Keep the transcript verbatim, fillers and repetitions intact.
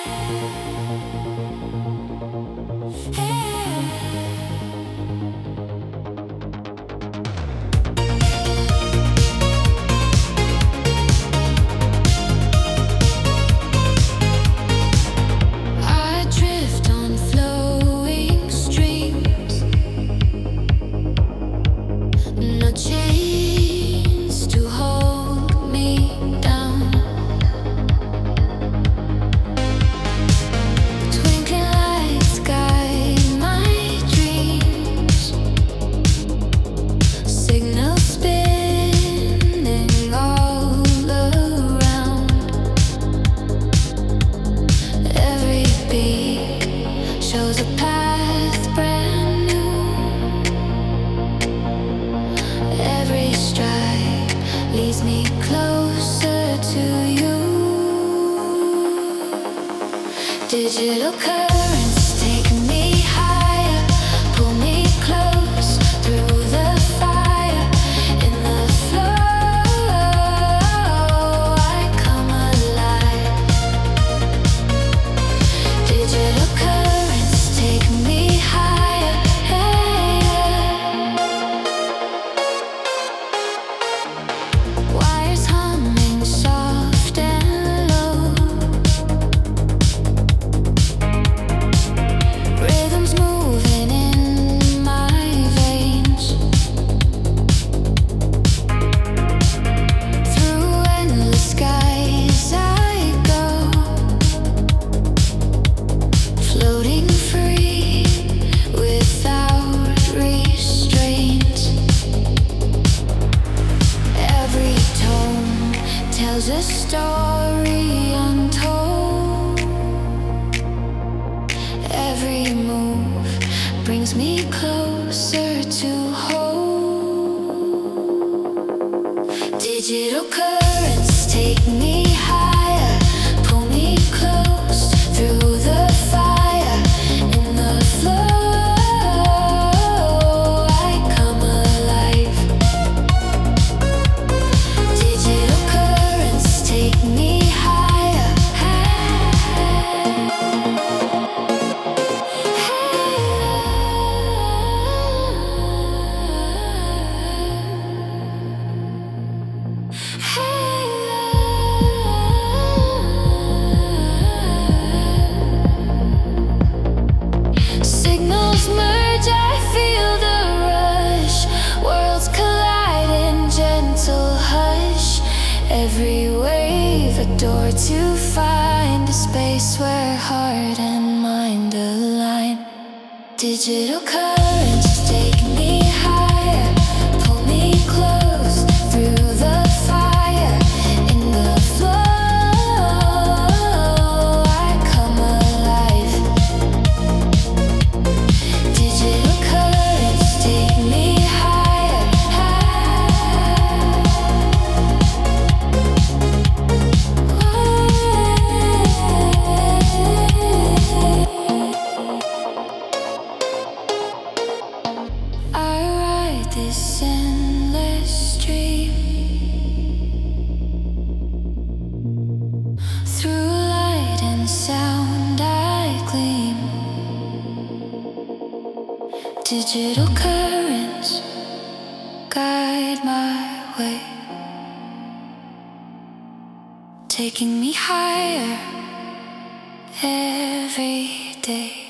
Digital currents take me higher, pull me close through the fire. In the flow, I come alive. Digital currents take me higher. Wires humming soft and low. Rhythms moving in my veins. Through endless skies I go, floating free without restraint. Every tone tells a story untold. Every move brings me closer to home. Digital currents take me higher, pull me close through the fire. In the flow, I come alive. Digital currents take me higher. Signals merge, I feel the rush. Worlds collide in gentle hush. Every wave a door to find a space where heart and mind align. Digital currents take me higher, pull me close through the fire. In the flow, I come alive. Digital currents take me higher. I ride this endless stream. Through light and sound I gleam. Digital currents guide my way, taking me higher every day.